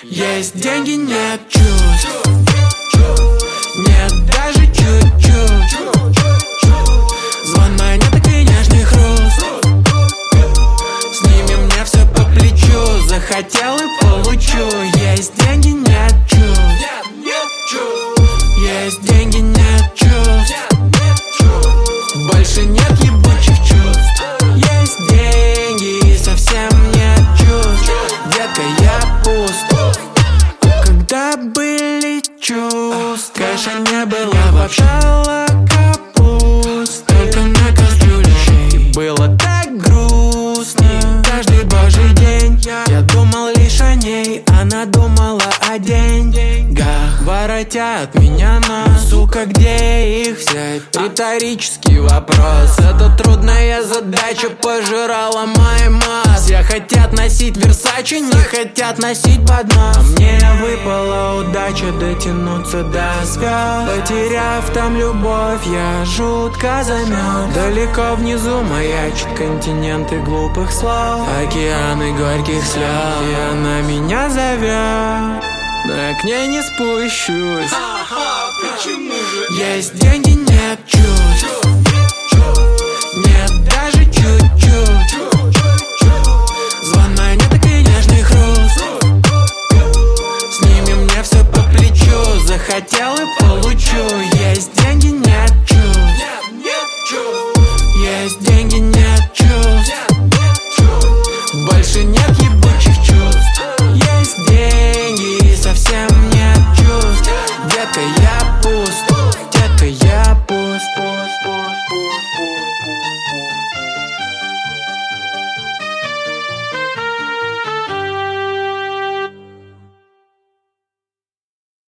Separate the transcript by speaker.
Speaker 1: Есть деньги, нет чувств, нет даже чуть-чуть. Звон монеток и нежный хруст, с ними мне все по плечу. Захотел и получу. Есть деньги, нет чувств, есть деньги, нет чувств. Больше нет ебучих чувств. Есть деньги и совсем нет чувств. Детка, я пуст. Когда были чувства, каша не была вообще. Капуст только на кастрюле щей. Было так грустно каждый божий день. Я думал лишь о ней, она думала о деньгах. Воротят меня на, сука, где их взять? Риторический вопрос. Это трудная задача пожирала мои мозг. Все хотят носить Версачи, не хотят носить поднос. А мне выпала удача дотянуться до звезд. Потеряв там любовь, я жутко замёрз. Далеко внизу маячат континенты глупых слов, океаны горьких слез. И она меня зовет, но я к ней не спущусь.
Speaker 2: Почему же?
Speaker 1: Есть деньги, нет чувств, нет даже чуть-чуть. Звон монеток и нежный хруст, с ними мне все по плечу. Захотел и получу. Есть деньги.